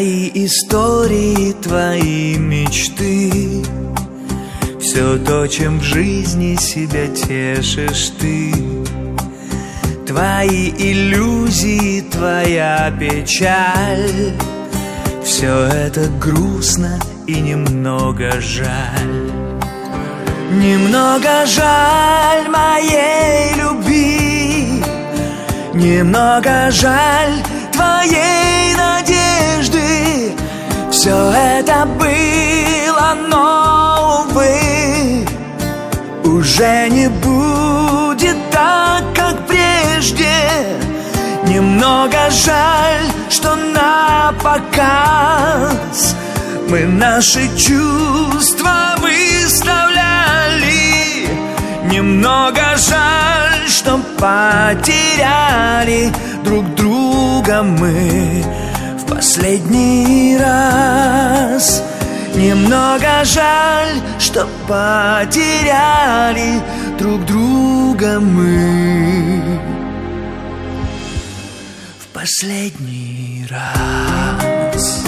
Твои истории, твои мечты, все то, чем в жизни себя тешишь ты. Твои иллюзии, твоя печаль, все это грустно и немного жаль. Немного жаль моей любви, немного жаль твоей надежды. Все это было, но, увы, уже не будет так, как прежде. Немного жаль, что на показ мы наши чувства выставляли. Немного жаль, что потеряли друг друга мы в последний раз. Немного жаль, что потеряли друг друга мы в последний раз.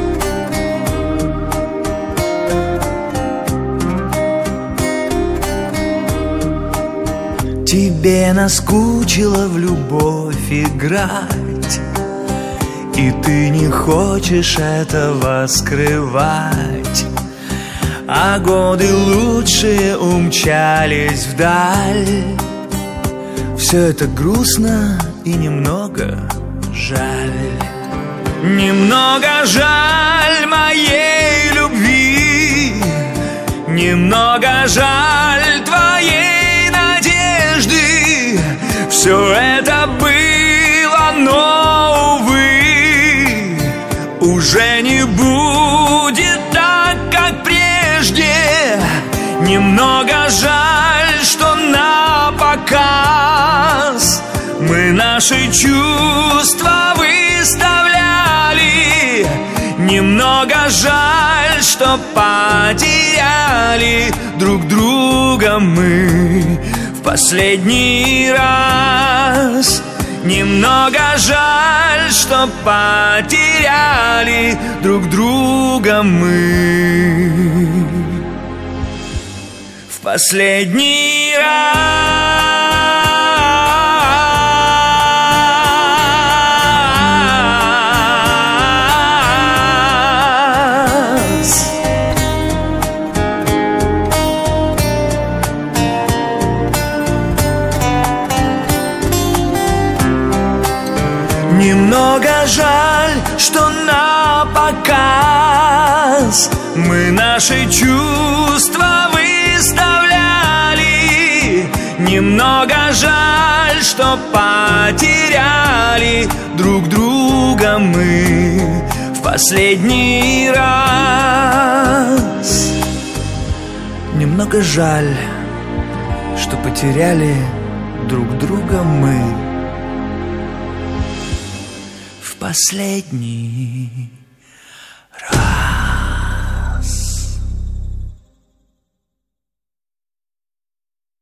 Тебе наскучило в любовь играть, и ты не хочешь этого скрывать. А годы лучшие умчались вдаль. Все это грустно и немного жаль. Немного жаль моей любви, немного жаль твоей надежды. Все это было, но, увы, уже не будет так, как прежде. Немного жаль, что на показ мы наши чувства выставляли. Немного жаль, что потеряли друг друга мы в последний раз. Немного жаль, что потеряли друг друга мы в последний раз. Немного жаль, что на показ мы наши чувства выставляли. Немного жаль, что потеряли друг друга мы в последний раз. Немного жаль, что потеряли друг друга мы в последний